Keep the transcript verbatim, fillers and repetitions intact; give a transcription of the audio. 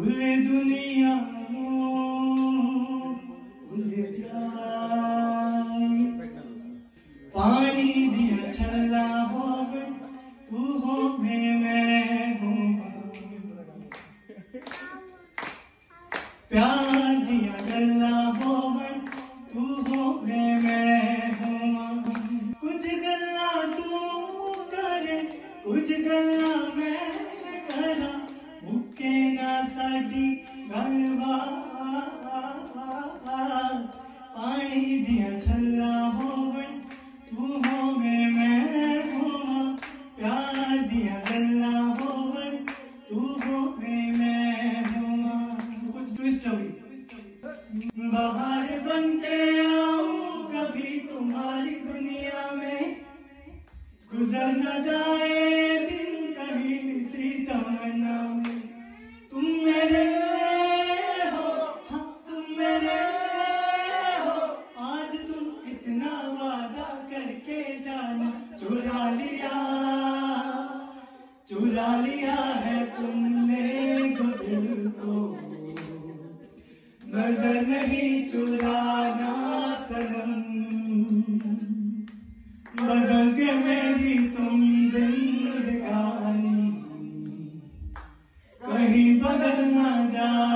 भूले दुनिया भूल जाए पानी दिया छल्ला होवे तू हो मैं मैं हूँ प्यार दिया गल्ला होवे तू हो मैं मैं हूँ कुछ गल्ला तू करे कुछ गल्ला मैं करा मुक्के ना साडी गलबात पानी दिया छल्ला होवे तू हो मैं मैं हूँ प्यार दिया गल्ला होवे तू हो मैं मैं हूँ कुछ ट्विस्ट होगी बाहर बन के आऊं कभी तुम्हारी दुनिया में गुजर न जाए दिन कहीं इसी तमन्ना में तुम मेरे हो हाँ तुम मेरे हो आज तुम इतना वादा करके जाना चुरा लिया चुरा लिया है तुमने जो दिल को नजर नहीं चुराना सनम बदल के मेरी तुम जिंदगानी कहीं बदल ना जा